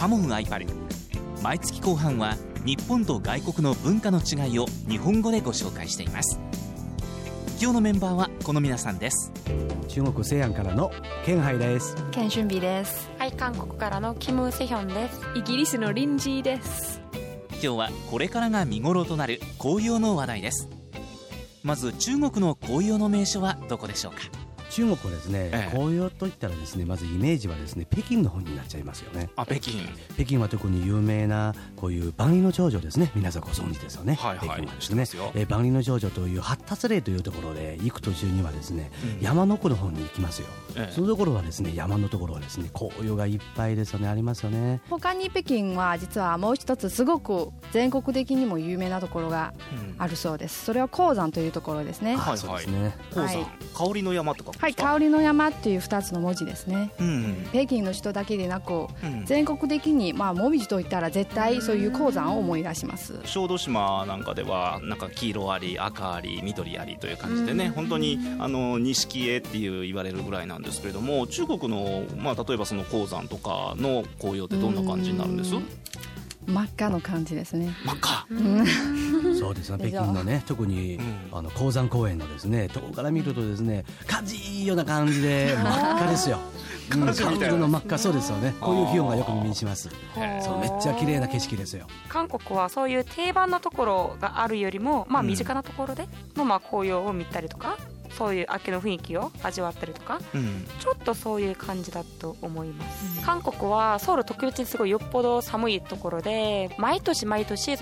カモンアイパル。毎月後半は日本と外国の文化の違いを日本語でご紹介しています。今日のメンバーはこの皆さんです。 中国西安からのケンハイです。 ケンシュンビです。 はい、韓国からのキム・セヒョンです。 イギリスのリンジーです。 今日はこれからが見頃となる紅葉の話題です。まず中国の紅葉の名所はどこでしょうか。 中国はですね、紅葉といったらですね、まずイメージはですね、北京の方になっちゃいますよね。 北京。 北京は特に有名なこういう万里の長城ですね。皆さんご存知ですよね。 はいはい、 北京はですね、万里の長城という発達嶺というところで行く途中にはですね、山の奥の方に行きますよ。そのところはですね、山のところはですね、紅葉がいっぱいですよね。ありますよね。 他に北京は実はもう一つすごく全国的にも有名なところがあるそうです。それは黄山というところですね。 そうですね。 黄山、香りの山とか。 はい、香りの山っていう2つの文字ですね。北京の人だけでなく、全国的にもみじといったら絶対そういう黄山を思い出します。 小豆島なんかではなんか黄色あり赤あり緑ありという感じでね、本当に錦絵っていう言われるぐらいなんですけれども、中国の、例えばその黄山とかの紅葉ってどんな感じになるんです？ 真っ赤の感じですね。 真っ赤。 そうですね。北京のね、特に黄山公園のですね、遠くから見るとですね、かじいような感じで真っ赤ですよ。完全の真っ赤。そうですよね。こういう費用がよく耳にします。そう、めっちゃ綺麗な景色ですよ。 韓国はそういう定番のところがあるよりも、身近なところでの紅葉を見たりとか、そういう秋の雰囲気を味わったりとか、ちょっとそういう感じだと思います。韓国はソウル特別にすごいよっぽど寒いところで、毎年その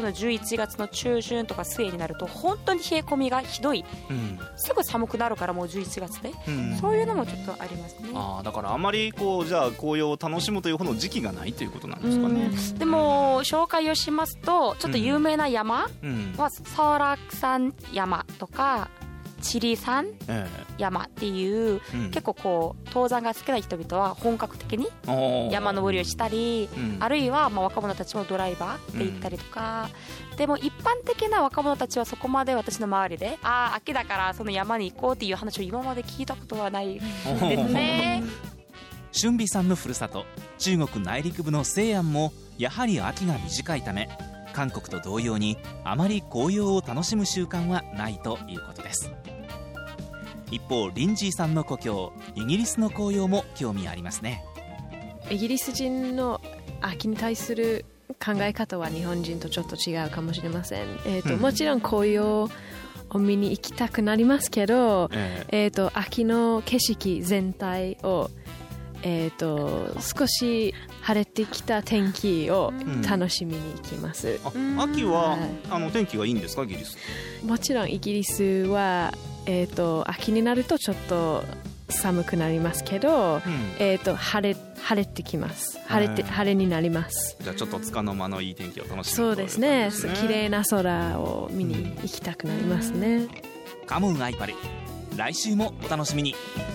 11月の中旬とか末になると本当に冷え込みがひどい、すぐ寒くなるからもう11月で、そういうのもちょっとありますね。 だからあまりじゃあ紅葉を楽しむというほどの時期がないということなんですかね。 でも紹介をしますと、ちょっと有名な山はソラク山山とかチリ山山っていう、結構登山が好きな人々は本格的に山登りをしたり、あるいは若者たちもドライバーで行ったりとか、でも一般的な若者たちはそこまで私の周りで秋だからその山に行こうっていう話を今まで聞いたことはないですね。 俊美さんのふるさと中国内陸部の西安もやはり秋が短いため、韓国と同様にあまり紅葉を楽しむ習慣はないということです。一方リンジーさんの故郷イギリスの紅葉も興味ありますね。 イギリス人の秋に対する考え方は日本人とちょっと違うかもしれません。もちろん紅葉を見に行きたくなりますけど、秋の景色全体を少し晴れてきた天気を楽しみに行きます。 秋は、天気がいいんですか、イギリス？ もちろんイギリスは、秋になるとちょっと寒くなりますけど、晴れてきます。晴れになります。 じゃあちょっと束の間のいい天気を楽しみに。 そうですね。綺麗な空を見に行きたくなりますね。 カモンアイパル、来週もお楽しみに。